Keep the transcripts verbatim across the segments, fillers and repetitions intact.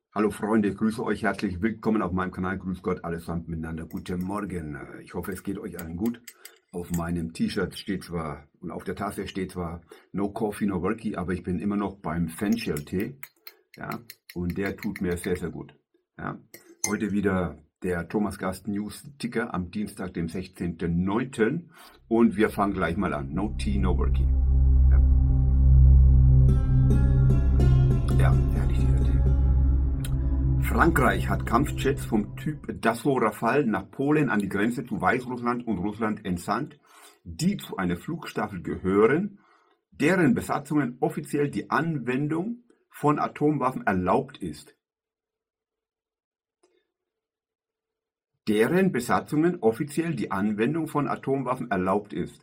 Hallo Freunde, ich grüße euch herzlich willkommen auf meinem Kanal. Grüß Gott allesamt miteinander. Guten Morgen. Ich hoffe, es geht euch allen gut. Auf meinem T-Shirt steht zwar und auf der Tasse steht zwar No Coffee, No Worky, aber ich bin immer noch beim Fenchel-Tee. Ja, und der tut mir sehr, sehr gut. Ja, heute wieder der Thomas Gast News Ticker am Dienstag, dem sechzehnten neunten Und wir fangen gleich mal an. No Tea, No Worky. Ja, ja herrlich dieser Tee. Frankreich hat Kampfjets vom Typ Dassault Rafale nach Polen an die Grenze zu Weißrussland und Russland entsandt, die zu einer Flugstaffel gehören, deren Besatzungen offiziell die Anwendung von Atomwaffen erlaubt ist. Deren Besatzungen offiziell die Anwendung von Atomwaffen erlaubt ist.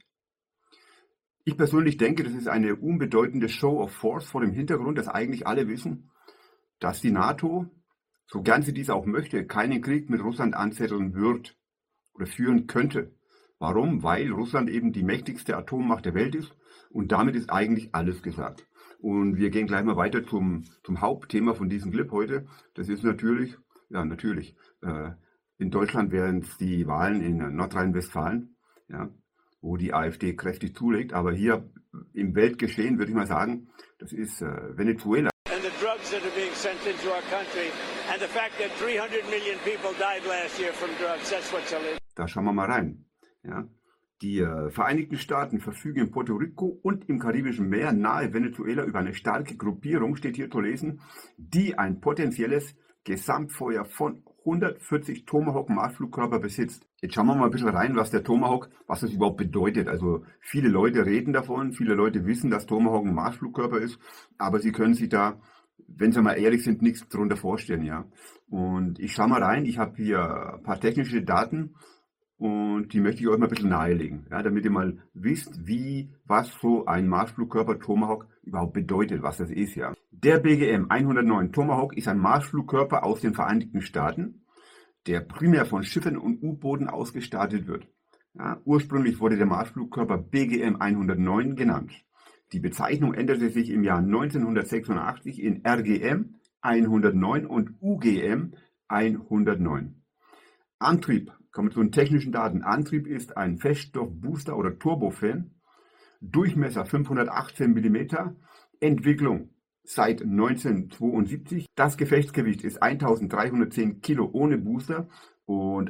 Ich persönlich denke, das ist eine unbedeutende Show of Force vor dem Hintergrund, dass eigentlich alle wissen, dass die NATO, so gern sie dies auch möchte, keinen Krieg mit Russland anzetteln wird oder führen könnte. Warum? Weil Russland eben die mächtigste Atommacht der Welt ist und damit ist eigentlich alles gesagt. Und wir gehen gleich mal weiter zum, zum Hauptthema von diesem Clip heute. Das ist natürlich, ja natürlich, äh, in Deutschland wären es die Wahlen in Nordrhein-Westfalen, ja, wo die AfD kräftig zulegt. Aber hier im Weltgeschehen würde ich mal sagen, das ist äh, Venezuela. And the drugs that are being sent into our country and the fact that three hundred million people died last year from drugs, that's what's illegal. Da schauen wir mal rein. Ja. Die äh, Vereinigten Staaten verfügen in Puerto Rico und im Karibischen Meer nahe Venezuela über eine starke Gruppierung, steht hier zu lesen, die ein potenzielles Gesamtfeuer von hundertvierzig Tomahawk-Marschflugkörper besitzt. Jetzt schauen wir mal ein bisschen rein, was der Tomahawk, was das überhaupt bedeutet. Also viele Leute reden davon, viele Leute wissen, dass Tomahawk ein Marschflugkörper ist, aber sie können sich da, wenn sie mal ehrlich sind, nichts darunter vorstellen. Ja. Und ich schaue mal rein, ich habe hier ein paar technische Daten und die möchte ich euch mal ein bisschen nahelegen, ja, damit ihr mal wisst, wie, was so ein Marschflugkörper Tomahawk überhaupt bedeutet, was das ist. Ja. Der B G M hundertneun Tomahawk ist ein Marschflugkörper aus den Vereinigten Staaten, der primär von Schiffen und U-Booten ausgestattet wird. Ja, ursprünglich wurde der Marschflugkörper B G M hundertneun genannt. Die Bezeichnung änderte sich im Jahr neunzehnhundertsechsundachtzig in R G M hundertneun und U G M hundertneun. Antrieb, kommen wir zu den technischen Daten. Antrieb ist ein Feststoffbooster oder Turbofan. Durchmesser fünfhundertachtzehn Millimeter. Entwicklung seit neunzehnhundertzweiundsiebzig. Das Gefechtsgewicht ist eintausenddreihundertzehn Kilo ohne Booster und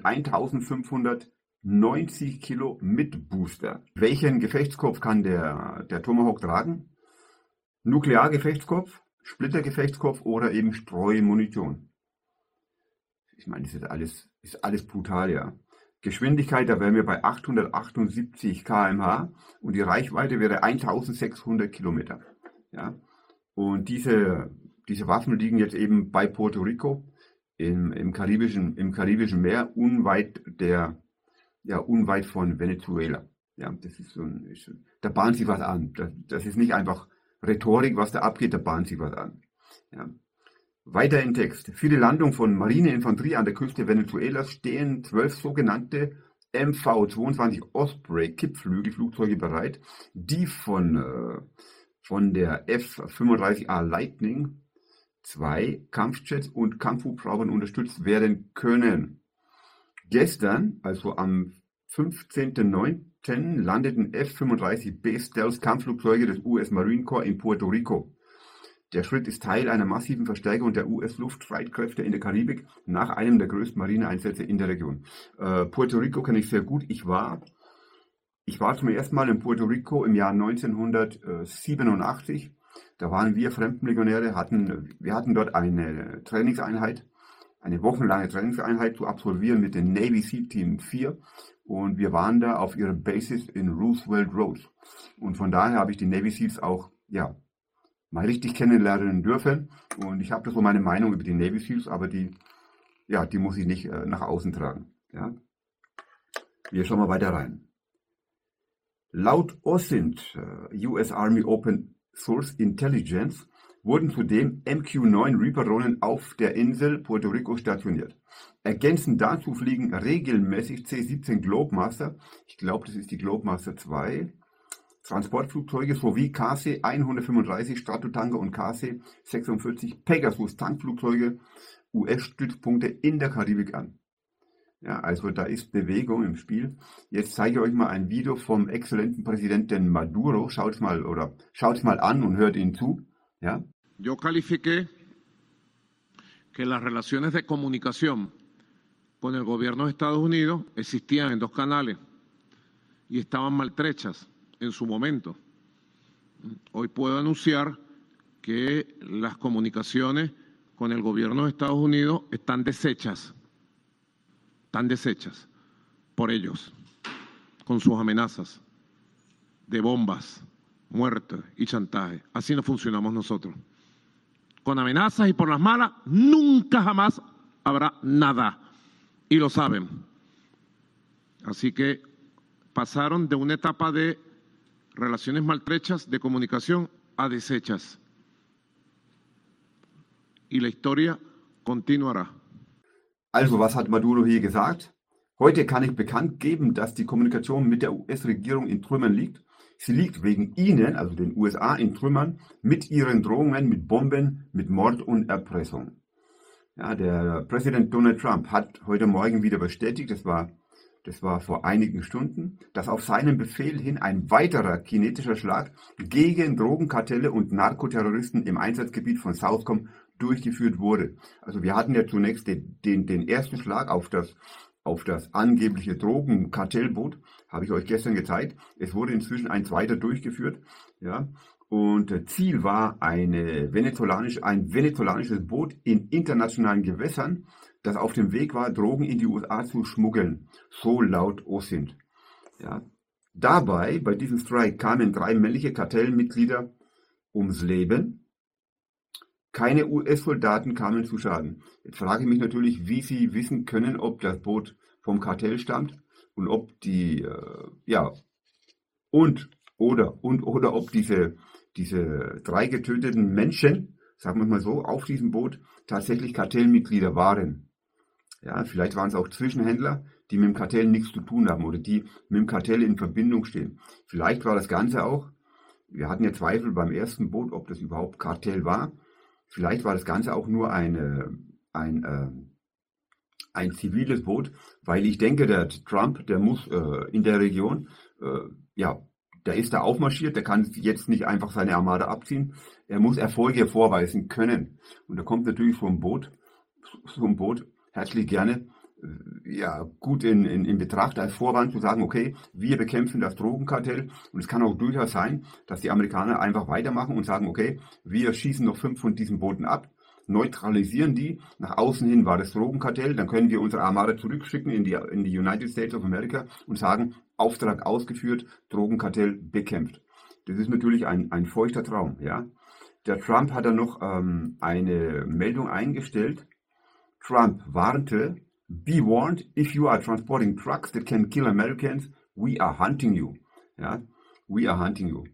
eintausendfünfhundertneunzig Kilo mit Booster. Welchen Gefechtskopf kann der, der Tomahawk tragen? Nukleargefechtskopf, Splittergefechtskopf oder eben Streumunition. Ich meine, das ist alles, ist alles brutal, ja. Geschwindigkeit, da wären wir bei achthundertachtundsiebzig Kilometer pro Stunde und die Reichweite wäre eintausendsechshundert Kilometer. Ja. Und diese, diese Waffen liegen jetzt eben bei Puerto Rico im, im, Karibischen, im Karibischen Meer, unweit, der, ja, unweit von Venezuela. Ja, das ist so ein, ist, da bahnt sich was an. Das, das ist nicht einfach Rhetorik, was da abgeht, da bahnt sich was an. Ja. Weiter im Text. Für die Landung von Marineinfanterie an der Küste Venezuelas stehen zwölf sogenannte M V zweiundzwanzig Osprey Kippflügelflugzeuge bereit, die von, äh, von der F fünfunddreißig A Lightning zwei Kampfjets und Kampfhubschraubern unterstützt werden können. Gestern, also am fünfzehnten neunten landeten F fünfunddreißig B Stealth Kampfflugzeuge des U S Marine Corps in Puerto Rico. Der Schritt ist Teil einer massiven Verstärkung der U S-Luftstreitkräfte in der Karibik nach einem der größten Marineeinsätze in der Region. Äh, Puerto Rico kenne ich sehr gut. Ich war, ich war zum ersten Mal in Puerto Rico im Jahr neunzehnhundertsiebenundachtzig. Da waren wir Fremdenlegionäre, hatten, wir hatten dort eine Trainingseinheit, eine wochenlange Trainingseinheit zu absolvieren mit dem Navy SEAL Team vier. Und wir waren da auf ihrer Basis in Roosevelt Road. Und von daher habe ich die Navy SEALs auch, ja, mal richtig kennenlernen dürfen. Und ich habe da so meine Meinung über die Navy SEALs, aber die, ja, die muss ich nicht äh, nach außen tragen. Ja. Wir schauen mal weiter rein. Laut O S I N T, äh, U S Army Open Source Intelligence, wurden zudem M Q neun Reaper-Drohnen auf der Insel Puerto Rico stationiert. Ergänzend dazu fliegen regelmäßig C siebzehn Globemaster, ich glaube, das ist die Globemaster zwei, Transportflugzeuge sowie K C hundertfünfunddreißig Stratotanker und K C sechsundvierzig Pegasus Tankflugzeuge U S-Stützpunkte in der Karibik an. Ja, also da ist Bewegung im Spiel. Jetzt zeige ich euch mal ein Video vom exzellenten Präsidenten Maduro. Schaut's mal oder schaut's mal an und hört ihn zu. Ja. Yo califiqué que las relaciones de comunicación con el gobierno de Estados Unidos existían en dos canales y estaban maltrechas en su momento. Hoy puedo anunciar que las comunicaciones con el gobierno de Estados Unidos están deshechas, están deshechas por ellos, con sus amenazas de bombas, muertes y chantaje. Así no funcionamos nosotros. Con amenazas y por las malas, nunca jamás habrá nada. Y lo saben. Así que pasaron de una etapa de relaciones maltrechas de comunicación a deshechas. Y la historia continuará. Also, was hat Maduro hier gesagt? Heute kann ich bekannt geben, dass die Kommunikation mit der U S-Regierung in Trümmern liegt. Sie liegt wegen Ihnen, also den U S A, in Trümmern mit Ihren Drohungen, mit Bomben, mit Mord und Erpressung. Ja, der Präsident Donald Trump hat heute Morgen wieder bestätigt, das war, das war vor einigen Stunden, dass auf seinen Befehl hin ein weiterer kinetischer Schlag gegen Drogenkartelle und Narkoterroristen im Einsatzgebiet von Southcom durchgeführt wurde. Also wir hatten ja zunächst den, den, den ersten Schlag auf das, auf das angebliche Drogenkartellboot, habe ich euch gestern gezeigt. Es wurde inzwischen ein zweiter durchgeführt. Ja, und Ziel war eine venezolanische, ein venezolanisches Boot in internationalen Gewässern, das auf dem Weg war, Drogen in die U S A zu schmuggeln. So laut O S I N T. Ja. Dabei, bei diesem Strike, kamen drei männliche Kartellmitglieder ums Leben. Keine U S-Soldaten kamen zu Schaden. Jetzt frage ich mich natürlich, wie Sie wissen können, ob das Boot vom Kartell stammt und ob die, äh, ja, und, oder, und, oder ob diese, diese drei getöteten Menschen, sagen wir mal so, auf diesem Boot tatsächlich Kartellmitglieder waren. Ja, vielleicht waren es auch Zwischenhändler, die mit dem Kartell nichts zu tun haben oder die mit dem Kartell in Verbindung stehen. Vielleicht war das Ganze auch, wir hatten ja Zweifel beim ersten Boot, ob das überhaupt Kartell war. Vielleicht war das Ganze auch nur eine, ein, äh, ein ziviles Boot, weil ich denke, der Trump, der muss äh, in der Region, äh, ja, der ist da aufmarschiert, der kann jetzt nicht einfach seine Armada abziehen, er muss Erfolge vorweisen können. Und da kommt natürlich so ein Boot, so ein Boot herzlich gerne, äh, ja, gut in, in, in Betracht als Vorwand zu sagen, okay, wir bekämpfen das Drogenkartell und es kann auch durchaus sein, dass die Amerikaner einfach weitermachen und sagen, okay, wir schießen noch fünf von diesen Booten ab, neutralisieren die, nach außen hin war das Drogenkartell, dann können wir unsere Armada zurückschicken in die, in die United States of America und sagen, Auftrag ausgeführt, Drogenkartell bekämpft. Das ist natürlich ein, ein feuchter Traum, ja. Der Trump hat dann noch ähm, eine Meldung eingestellt. Trump warnte, be warned, if you are transporting trucks that can kill Americans, we are hunting you. Ja, we are hunting you.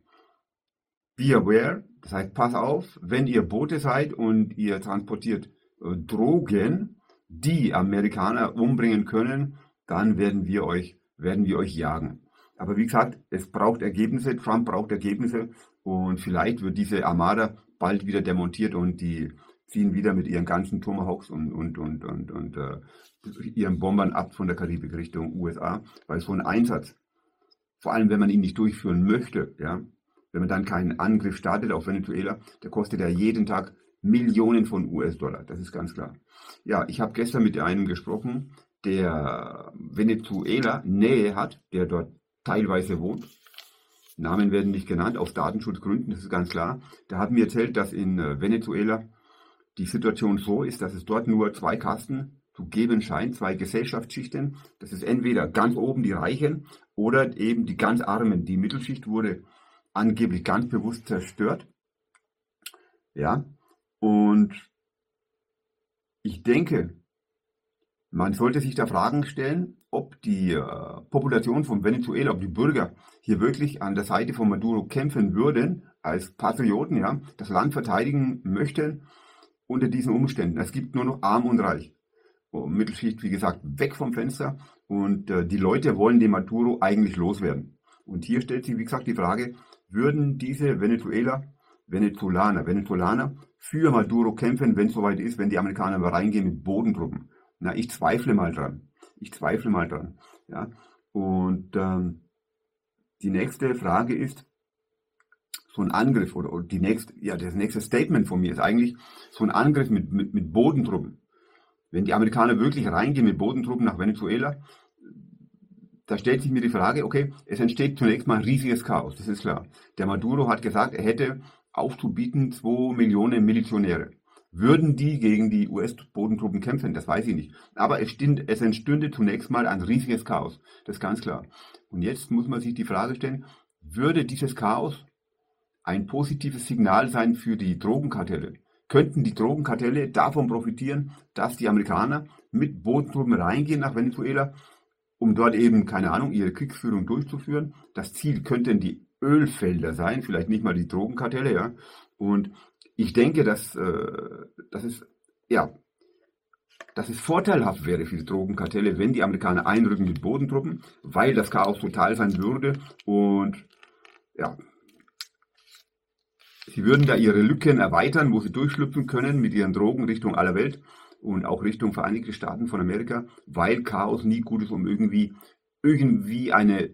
Be aware, das heißt, pass auf, wenn ihr Boote seid und ihr transportiert äh, Drogen, die Amerikaner umbringen können, dann werden wir euch, werden wir euch jagen. Aber wie gesagt, es braucht Ergebnisse, Trump braucht Ergebnisse und vielleicht wird diese Armada bald wieder demontiert und die ziehen wieder mit ihren ganzen Tomahawks und, und, und, und, und äh, ihren Bombern ab von der Karibik Richtung U S A, weil so ein Einsatz, vor allem wenn man ihn nicht durchführen möchte, ja, wenn man dann keinen Angriff startet auf Venezuela, der kostet ja jeden Tag Millionen von U S-Dollar, das ist ganz klar. Ja, ich habe gestern mit einem gesprochen, der Venezuela Nähe hat, der dort teilweise wohnt. Namen werden nicht genannt, aus Datenschutzgründen, das ist ganz klar. Der hat mir erzählt, dass in Venezuela die Situation so ist, dass es dort nur zwei Kasten zu geben scheint, zwei Gesellschaftsschichten. Das ist entweder ganz oben die Reichen oder eben die ganz Armen. Die Mittelschicht wurde angeblich ganz bewusst zerstört. Ja, und ich denke, man sollte sich da Fragen stellen, ob die äh, Population von Venezuela, ob die Bürger hier wirklich an der Seite von Maduro kämpfen würden, als Patrioten, ja, das Land verteidigen möchten unter diesen Umständen. Es gibt nur noch Arm und Reich. Und Mittelschicht, wie gesagt, weg vom Fenster und äh, die Leute wollen den Maduro eigentlich loswerden. Und hier stellt sich, wie gesagt, die Frage, würden diese Venezuela, Venezolaner, Venezolaner für Maduro kämpfen, wenn es soweit ist, wenn die Amerikaner mal reingehen mit Bodentruppen? Na, ich zweifle mal dran. Ich zweifle mal dran. Ja. Und ähm, die nächste Frage ist, so ein Angriff oder, oder die nächste, ja, das nächste Statement von mir ist eigentlich so ein Angriff mit, mit, mit Bodentruppen. Wenn die Amerikaner wirklich reingehen mit Bodentruppen nach Venezuela, da stellt sich mir die Frage, okay, es entsteht zunächst mal riesiges Chaos, das ist klar. Der Maduro hat gesagt, er hätte aufzubieten zwei Millionen Milizionäre. Würden die gegen die U S-Bodentruppen kämpfen? Das weiß ich nicht. Aber es, stünde, es entstünde zunächst mal ein riesiges Chaos, das ist ganz klar. Und jetzt muss man sich die Frage stellen, würde dieses Chaos ein positives Signal sein für die Drogenkartelle? Könnten die Drogenkartelle davon profitieren, dass die Amerikaner mit Bodentruppen reingehen nach Venezuela, um dort eben, keine Ahnung, ihre Kriegsführung durchzuführen? Das Ziel könnten die Ölfelder sein, vielleicht nicht mal die Drogenkartelle, ja. Und ich denke, dass, äh, dass, es, ja, dass es vorteilhaft wäre für die Drogenkartelle, wenn die Amerikaner einrücken mit Bodentruppen, weil das Chaos total sein würde und ja, sie würden da ihre Lücken erweitern, wo sie durchschlüpfen können mit ihren Drogen Richtung aller Welt und auch Richtung Vereinigte Staaten von Amerika, weil Chaos nie gut ist, um irgendwie, irgendwie eine,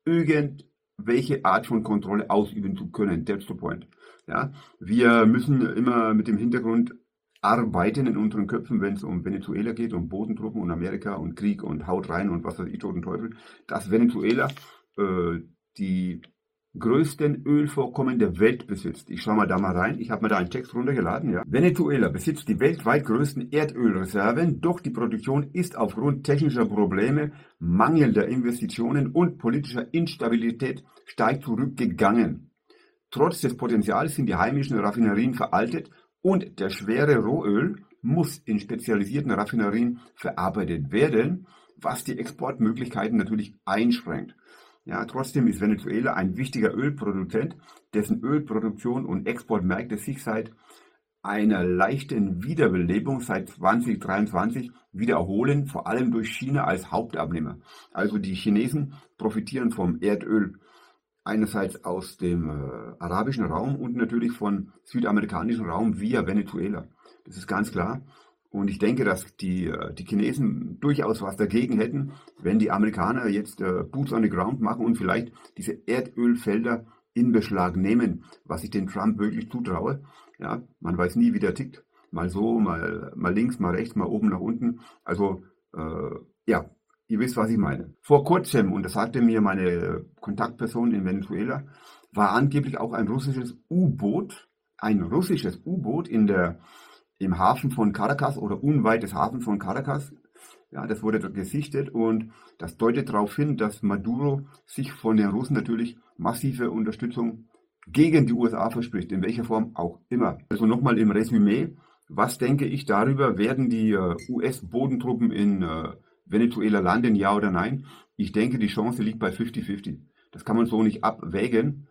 irgendwelche Art von Kontrolle ausüben zu können. That's the point. Ja, wir müssen immer mit dem Hintergrund arbeiten in unseren Köpfen, wenn es um Venezuela geht, um Bodentruppen und Amerika und Krieg und Haut rein und was weiß ich, Toten Teufel, dass Venezuela äh, die größten Ölvorkommen der Welt besitzt. Ich schaue mal da mal rein. Ich habe mir da einen Text runtergeladen. Ja. Venezuela besitzt die weltweit größten Erdölreserven, doch die Produktion ist aufgrund technischer Probleme, mangelnder Investitionen und politischer Instabilität stark zurückgegangen. Trotz des Potenzials sind die heimischen Raffinerien veraltet und der schwere Rohöl muss in spezialisierten Raffinerien verarbeitet werden, was die Exportmöglichkeiten natürlich einschränkt. Ja, trotzdem ist Venezuela ein wichtiger Ölproduzent, dessen Ölproduktion und Exportmärkte sich seit einer leichten Wiederbelebung seit zwanzig dreiundzwanzig wieder erholen, vor allem durch China als Hauptabnehmer. Also die Chinesen profitieren vom Erdöl einerseits aus dem äh, arabischen Raum und natürlich von südamerikanischen Raum via Venezuela. Das ist ganz klar. Und ich denke, dass die, die Chinesen durchaus was dagegen hätten, wenn die Amerikaner jetzt äh, Boots on the Ground machen und vielleicht diese Erdölfelder in Beschlag nehmen, was ich den Trump wirklich zutraue. Ja, man weiß nie, wie der tickt. Mal so, mal, mal links, mal rechts, mal oben nach unten. Also, äh, ja, ihr wisst, was ich meine. Vor kurzem, und das sagte mir meine Kontaktperson in Venezuela, war angeblich auch ein russisches U-Boot, ein russisches U-Boot in der im Hafen von Caracas oder unweit des Hafens von Caracas. Ja, das wurde dort gesichtet und das deutet darauf hin, dass Maduro sich von den Russen natürlich massive Unterstützung gegen die U S A verspricht, in welcher Form auch immer. Also nochmal im Resümee, was denke ich darüber, werden die äh, U S-Bodentruppen in äh, Venezuela landen, ja oder nein? Ich denke, die Chance liegt bei fünfzig fünfzig. Das kann man so nicht abwägen.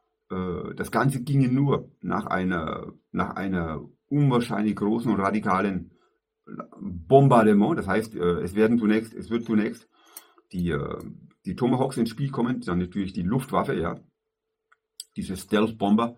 Äh, das Ganze ginge nur nach einer, nach einer unwahrscheinlich großen und radikalen Bombardement. Das heißt, es werden zunächst, es wird zunächst die, die Tomahawks ins Spiel kommen, dann natürlich die Luftwaffe, ja, diese Stealth-Bomber,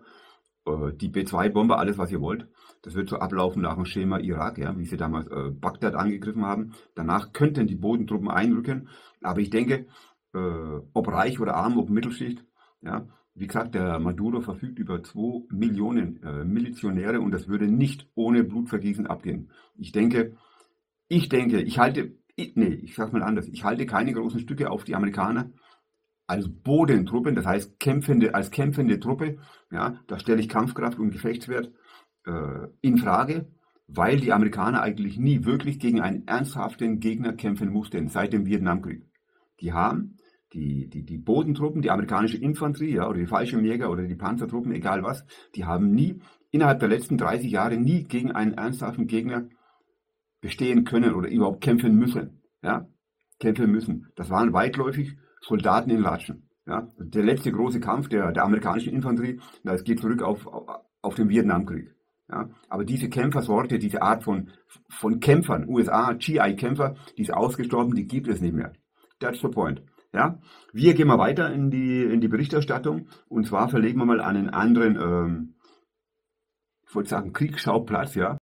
die B zwei Bomber, alles was ihr wollt. Das wird so ablaufen nach dem Schema Irak, ja, wie sie damals äh, Bagdad angegriffen haben. Danach könnten die Bodentruppen einrücken, aber ich denke, äh, ob reich oder arm, ob Mittelschicht, ja, wie gesagt, der Maduro verfügt über zwei Millionen äh, Milizionäre und das würde nicht ohne Blutvergießen abgehen. Ich denke, ich denke, ich halte, ich, nee, ich sag's mal anders, ich halte keine großen Stücke auf die Amerikaner als Bodentruppen, das heißt kämpfende, als kämpfende Truppe, ja, da stelle ich Kampfkraft und Gefechtswert äh, in Frage, weil die Amerikaner eigentlich nie wirklich gegen einen ernsthaften Gegner kämpfen mussten seit dem Vietnamkrieg. Die haben Die, die, die Bodentruppen, die amerikanische Infanterie, ja, oder die Fallschirmjäger oder die Panzertruppen, egal was, die haben nie, innerhalb der letzten dreißig Jahre, nie gegen einen ernsthaften Gegner bestehen können oder überhaupt kämpfen müssen. Ja, kämpfen müssen. Das waren weitläufig Soldaten in Latschen. Ja. Der letzte große Kampf der, der amerikanischen Infanterie, das geht zurück auf, auf, auf den Vietnamkrieg. Ja. Aber diese Kämpfersorte, diese Art von, von Kämpfern, U S A, G I-Kämpfer, die ist ausgestorben, die gibt es nicht mehr. That's the point. Ja, wir gehen mal weiter in die, in die Berichterstattung und zwar verlegen wir mal an einen anderen, ähm, ich wollte sagen Kriegsschauplatz, ja.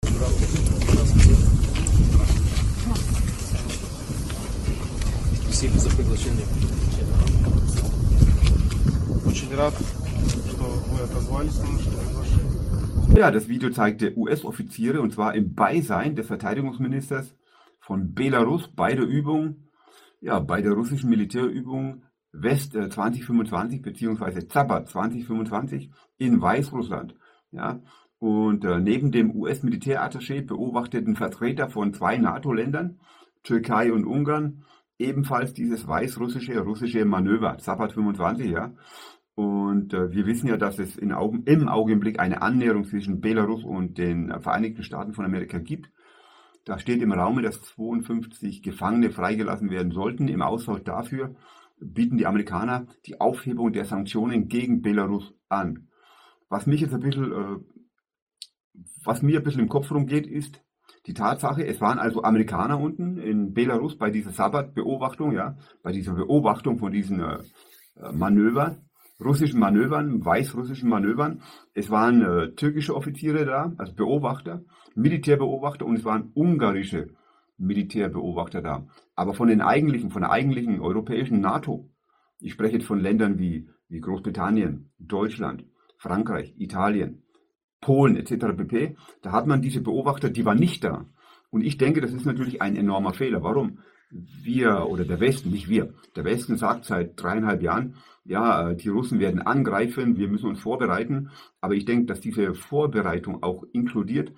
Спасибо за приглашение. Очень рад, что вы отозвались на наше приглашение. Ja, das Video zeigte U S-Offiziere und zwar im Beisein des Verteidigungsministers von Belarus bei der Übung, ja, bei der russischen Militärübung West äh, zwanzig fünfundzwanzig bzw. Zapad zwanzig fünfundzwanzig in Weißrussland. Ja, und äh, neben dem U S-Militärattaché beobachteten Vertreter von zwei NATO-Ländern, Türkei und Ungarn, ebenfalls dieses weißrussische russische Manöver, Zapad fünfundzwanzig, ja. Und äh, wir wissen ja, dass es in Augen, im Augenblick eine Annäherung zwischen Belarus und den äh, Vereinigten Staaten von Amerika gibt. Da steht im Raum, dass zweiundfünfzig Gefangene freigelassen werden sollten. Im Austausch dafür bieten die Amerikaner die Aufhebung der Sanktionen gegen Belarus an. Was mich jetzt ein bisschen, äh, was mir ein bisschen im Kopf rumgeht, ist die Tatsache, es waren also Amerikaner unten in Belarus bei dieser Sabbat-Beobachtung, ja, bei dieser Beobachtung von diesen äh, Manövern, russischen Manövern, weißrussischen Manövern. Es waren äh, türkische Offiziere da, also Beobachter, Militärbeobachter und es waren ungarische Militärbeobachter da. Aber von den eigentlichen, von der eigentlichen europäischen NATO, ich spreche jetzt von Ländern wie, wie Großbritannien, Deutschland, Frankreich, Italien, Polen et cetera pp., da hat man diese Beobachter, die waren nicht da. Und ich denke, das ist natürlich ein enormer Fehler. Warum? Wir oder der Westen, nicht wir, der Westen sagt seit dreieinhalb Jahren, ja, die Russen werden angreifen, wir müssen uns vorbereiten. Aber ich denke, dass diese Vorbereitung auch inkludiert,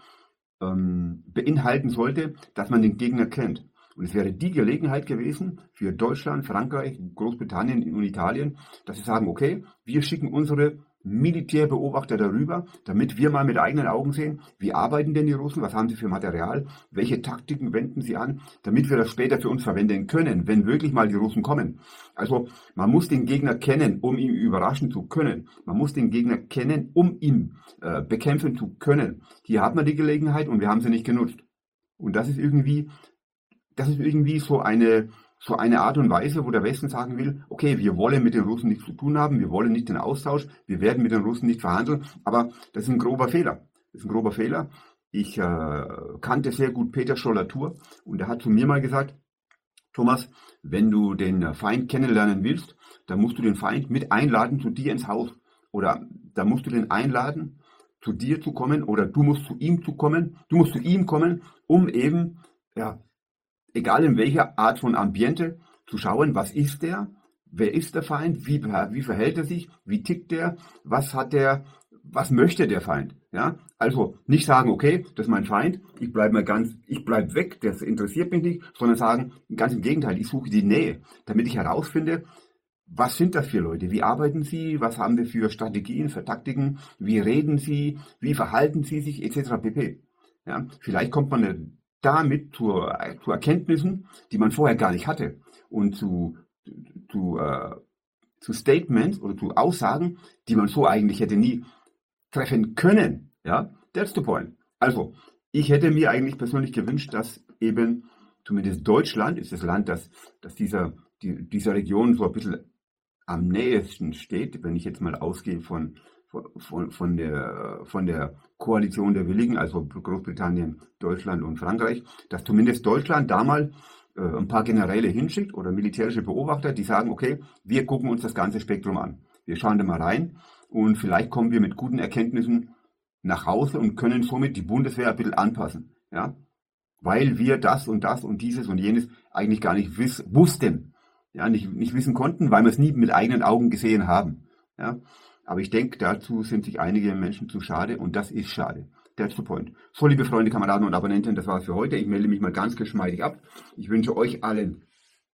ähm, beinhalten sollte, dass man den Gegner kennt. Und es wäre die Gelegenheit gewesen für Deutschland, Frankreich, Großbritannien und Italien, dass sie sagen, okay, wir schicken unsere Militärbeobachter darüber, damit wir mal mit eigenen Augen sehen, wie arbeiten denn die Russen, was haben sie für Material, welche Taktiken wenden sie an, damit wir das später für uns verwenden können, wenn wirklich mal die Russen kommen. Also man muss den Gegner kennen, um ihn überraschen zu können. Man muss den Gegner kennen, um ihn äh, bekämpfen zu können. Hier hat man die Gelegenheit und wir haben sie nicht genutzt. Und das ist irgendwie, das ist irgendwie so eine So eine Art und Weise, wo der Westen sagen will, okay, wir wollen mit den Russen nichts zu tun haben, wir wollen nicht den Austausch, wir werden mit den Russen nicht verhandeln, aber das ist ein grober Fehler. Das ist ein grober Fehler. Ich äh, kannte sehr gut Peter Scholl-Latour und er hat zu mir mal gesagt, Thomas, wenn du den Feind kennenlernen willst, dann musst du den Feind mit einladen zu dir ins Haus. Oder da musst du den einladen, zu dir zu kommen oder du musst zu ihm zu kommen, du musst zu ihm kommen, um eben, ja, egal in welcher Art von Ambiente, zu schauen, was ist der, wer ist der Feind, wie, wie verhält er sich, wie tickt der, was hat der, was möchte der Feind. Ja? Also nicht sagen, okay, das ist mein Feind, ich bleibe mal ganz, ich bleibe weg, das interessiert mich nicht, sondern sagen, ganz im Gegenteil, ich suche die Nähe, damit ich herausfinde, was sind das für Leute, wie arbeiten sie, was haben wir für Strategien, für Taktiken, wie reden sie, wie verhalten sie sich, et cetera pp. Ja? Vielleicht kommt man eine damit zu, zu Erkenntnissen, die man vorher gar nicht hatte und zu, zu, äh, zu Statements oder zu Aussagen, die man so eigentlich hätte nie treffen können. Ja, that's the point. Also, ich hätte mir eigentlich persönlich gewünscht, dass eben zumindest Deutschland ist das Land, das, das dieser, die, dieser Region so ein bisschen am nächsten steht, wenn ich jetzt mal ausgehe von Von, von, der, von der Koalition der Willigen, also Großbritannien, Deutschland und Frankreich, dass zumindest Deutschland da mal äh, ein paar Generäle hinschickt oder militärische Beobachter, die sagen, okay, wir gucken uns das ganze Spektrum an. Wir schauen da mal rein und vielleicht kommen wir mit guten Erkenntnissen nach Hause und können somit die Bundeswehr ein bisschen anpassen. Ja? Weil wir das und das und dieses und jenes eigentlich gar nicht wiss, wussten, ja? nicht, nicht wissen konnten, weil wir es nie mit eigenen Augen gesehen haben. Ja? Aber ich denke, dazu sind sich einige Menschen zu schade und das ist schade. That's the point. So, liebe Freunde, Kameraden und Abonnenten, das war's für heute. Ich melde mich mal ganz geschmeidig ab. Ich wünsche euch allen,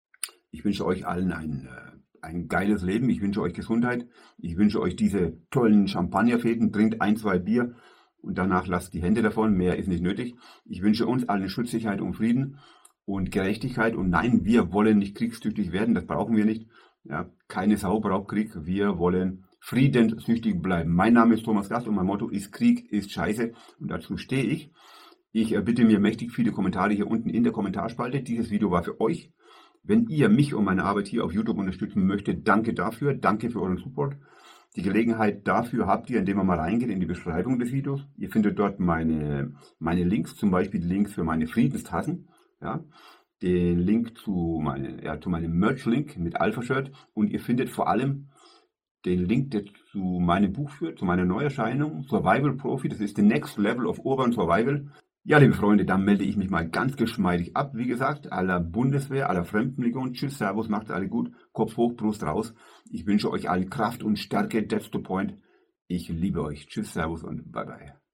ich wünsche euch allen ein, ein geiles Leben. Ich wünsche euch Gesundheit. Ich wünsche euch diese tollen Champagnerfäden. Trinkt ein, zwei Bier und danach lasst die Hände davon. Mehr ist nicht nötig. Ich wünsche uns allen Schutzsicherheit und Frieden und Gerechtigkeit. Und nein, wir wollen nicht kriegstüchtig werden. Das brauchen wir nicht. Ja, keine Sau braucht Krieg. Wir wollen friedenssüchtig bleiben. Mein Name ist Thomas Gast und mein Motto ist Krieg ist Scheiße und dazu stehe ich. Ich bitte mir mächtig viele Kommentare hier unten in der Kommentarspalte. Dieses Video war für euch. Wenn ihr mich und meine Arbeit hier auf YouTube unterstützen möchtet, danke dafür, danke für euren Support. Die Gelegenheit dafür habt ihr, indem ihr mal reingeht in die Beschreibung des Videos. Ihr findet dort meine, meine Links, zum Beispiel die Links für meine Friedenstassen, ja, den Link zu, meine, ja, zu meinem Merch-Link mit Alpha-Shirt und ihr findet vor allem den Link, der zu meinem Buch führt, zu meiner Neuerscheinung, Survival Profi, das ist the next level of Urban Survival. Ja, liebe Freunde, dann melde ich mich mal ganz geschmeidig ab. Wie gesagt, aller Bundeswehr, aller Fremdenlegion, tschüss, servus, macht alle gut, Kopf hoch, Brust raus. Ich wünsche euch allen Kraft und Stärke, that's the point. Ich liebe euch. Tschüss, servus und bye bye.